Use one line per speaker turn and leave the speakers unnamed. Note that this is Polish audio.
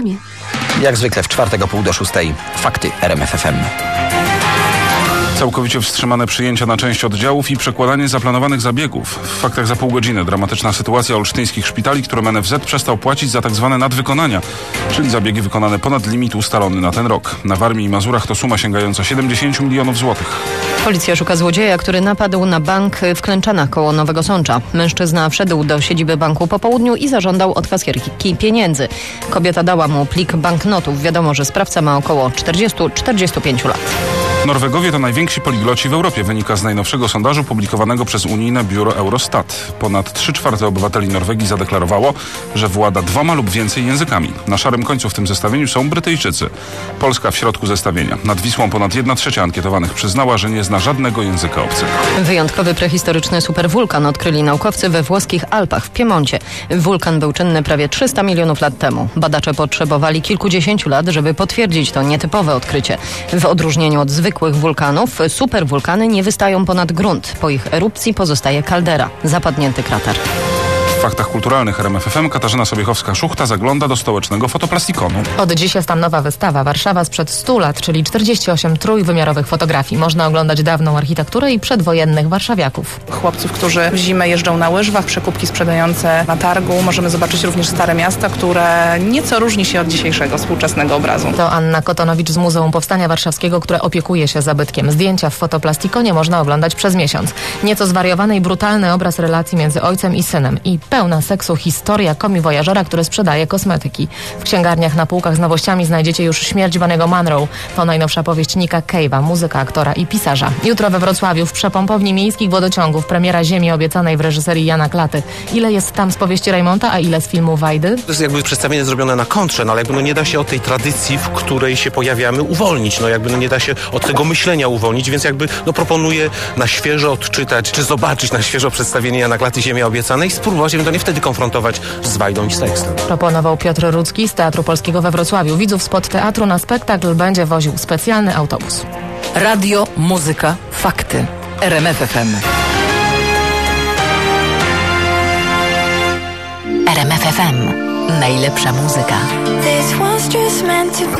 reklamie.
Jak zwykle w czwartek o 5:30. Fakty RMF FM.
Całkowicie wstrzymane przyjęcia na część oddziałów i przekładanie zaplanowanych zabiegów. W faktach za pół godziny dramatyczna sytuacja olsztyńskich szpitali, którym NFZ przestał płacić za tak zwane nadwykonania, czyli zabiegi wykonane ponad limit ustalony na ten rok. Na Warmii i Mazurach to suma sięgająca 70 milionów złotych.
Policja szuka złodzieja, który napadł na bank w Klęczanach koło Nowego Sącza. Mężczyzna wszedł do siedziby banku po południu i zażądał od kasjerki pieniędzy. Kobieta dała mu plik banknotów. Wiadomo, że sprawca ma około 40-45 lat.
Norwegowie to najwięksi poligloci w Europie, wynika z najnowszego sondażu publikowanego przez unijne biuro Eurostat. Ponad 3/4 obywateli Norwegii zadeklarowało, że włada 2 lub więcej językami. Na szarym końcu w tym zestawieniu są Brytyjczycy. Polska w środku zestawienia. Nad Wisłą ponad 1/3 ankietowanych przyznała, że nie zna żadnego języka obcego.
Wyjątkowy prehistoryczny superwulkan odkryli naukowcy we włoskich Alpach w Piemoncie. Wulkan był czynny prawie 300 milionów lat temu. Badacze potrzebowali kilkudziesięciu lat, żeby potwierdzić to nietypowe odkrycie. W odróżnieniu od zwykłych wulkanów, superwulkany nie wystają ponad grunt. Po ich erupcji pozostaje kaldera, zapadnięty krater.
W faktach kulturalnych RMF FM Katarzyna Sobiechowska-Szuchta zagląda do stołecznego fotoplastikonu.
Od dziś jest tam nowa wystawa Warszawa sprzed 100 lat, czyli 48 trójwymiarowych fotografii. Można oglądać dawną architekturę i przedwojennych warszawiaków.
Chłopców, którzy w zimę jeżdżą na łyżwach, przekupki sprzedające na targu. Możemy zobaczyć również Stare Miasto, które nieco różni się od dzisiejszego współczesnego obrazu.
To Anna Kotonowicz z Muzeum Powstania Warszawskiego, które opiekuje się zabytkiem. Zdjęcia w fotoplastikone można oglądać przez miesiąc. Nieco zwariowany i brutalny obraz relacji między ojcem i synem i pełna seksu historia komiwojażera, który sprzedaje kosmetyki. W księgarniach na półkach z nowościami znajdziecie już Śmierć Bonnego Monroe. To najnowsza powieść Nicka Cave'a, muzyka, aktora i pisarza. Jutro we Wrocławiu w przepompowni miejskich wodociągów premiera Ziemi obiecanej w reżyserii Jana Klaty. Ile jest tam z powieści Raymonta, a ile z filmu Wajdy?
To jest jakby przedstawienie zrobione na kontrze, ale nie da się od tej tradycji, w której się pojawiamy, uwolnić. Nie da się od tego myślenia uwolnić, więc proponuję na świeżo odczytać, czy zobaczyć na świeżo przedstawienie Jana Klaty Ziemia obiecanej i spróbować ewentualnie wtedy konfrontować z Wajdą i z tekstem.
Proponował Piotr Rudzki z Teatru Polskiego we Wrocławiu. Widzów spod teatru na spektakl będzie woził specjalny autobus.
Radio, muzyka, fakty. RMF FM.
RMF FM. Najlepsza muzyka.